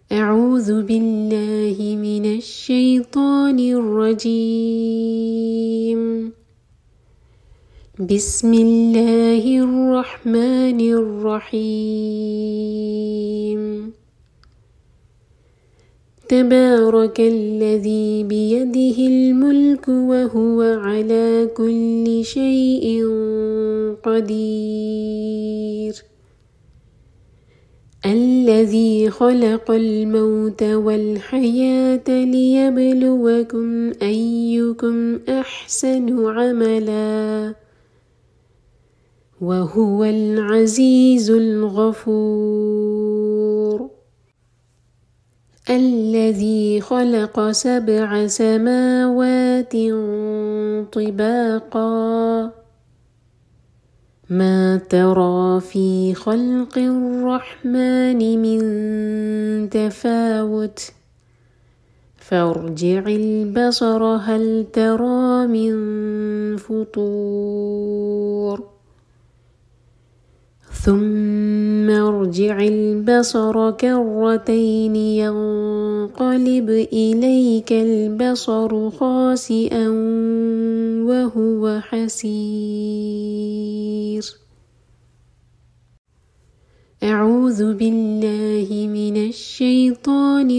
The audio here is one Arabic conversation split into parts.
أعوذ بالله من الشيطان الرجيم. بسم الله الرحمن الرحيم. تبارك الذي بيده الملك وهو على كل شيء قدير. الذي خلق الموت والحياة ليبلوكم أيكم أحسن عملا وهو العزيز الغفور. الذي خلق 7 سماوات طباقا ما ترى في خلق الرحمن من تفاوت فارجع البصر هل ترى من فطور ثم ارجع البصر كرتين ينقلب إليك البصر خاسئا وهو حسير. أعوذ بالله من الشيطان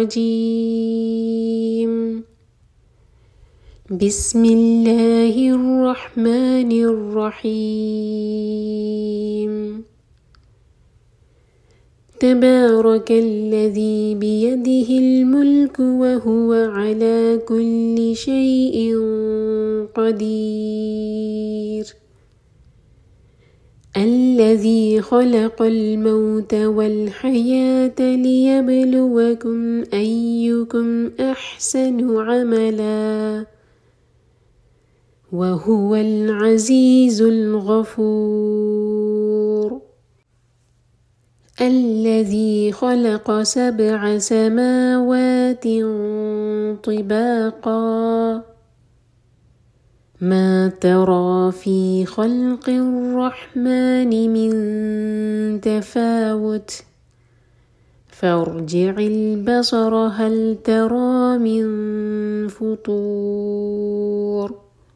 الرجيم. بسم الله الرحمن الرحيم. تبارك الذي بيده الملك وهو على كل شيء قدير. الذي خلق الموت والحياة ليبلوكم أيكم أحسن عملا وهو العزيز الغفور. الذي خلق 7 سماوات طباقا ما ترى في خلق الرحمن من تفاوت فارجع البصر هل ترى من فطور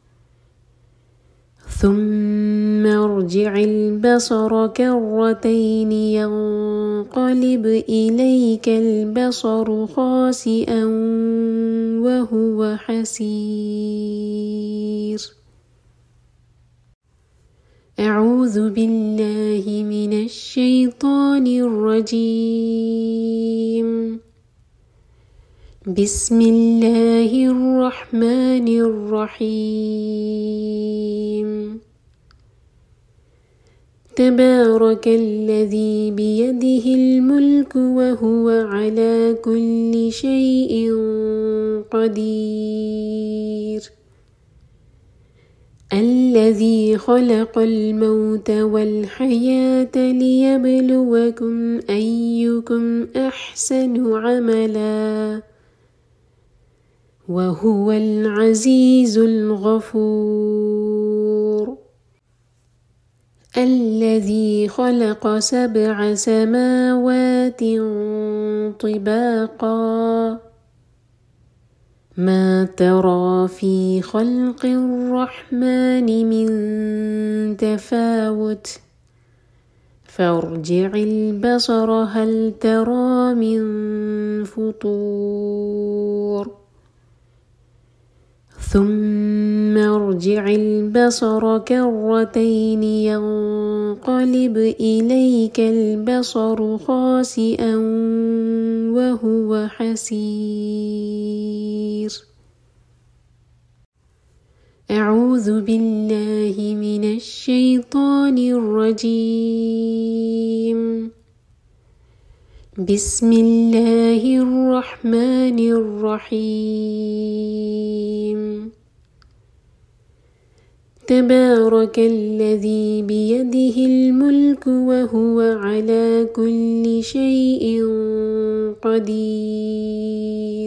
ثم ارجع البصر كرتين ينقلب إليك البصر خاسئا وهو حسير. أعوذ بالله من الشيطان الرجيم. بسم الله الرحمن الرحيم. تبارك الذي بيده الملك وهو على كل شيء قدير. الذي خلق الموت والحياة ليبلوكم أيكم أحسن عملا وهو العزيز الغفور. الذي خلق 7 سماوات طباقا ما ترى في خلق الرحمن من تفاوت فارجع البصر هل ترى من فطور ثم ارجع البصر كرتين ينقلب إليك البصر خاسئا وهو حسير. أعوذ بالله من الشيطان الرجيم. بسم الله الرحمن الرحيم. تبارك الذي بيده الملك وهو على كل شيء قدير.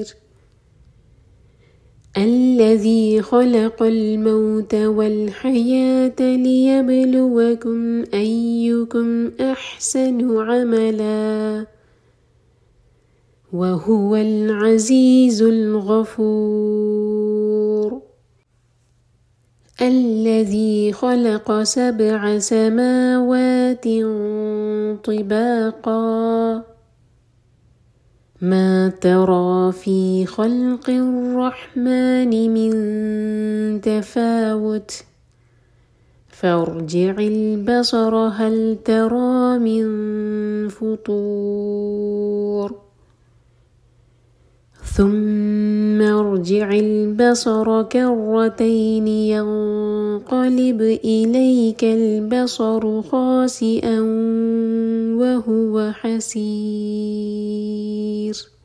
الذي خلق الموت والحياة ليبلوكم أيكم أحسن عملا وهو العزيز الغفور. الذي خلق 7 سماوات طباقا ما ترى في خلق الرحمن من تفاوت فارجع البصر هل ترى من فطور ثم ارجع البصر كرتين ينقلب إليك البصر خاسئا وهو حسير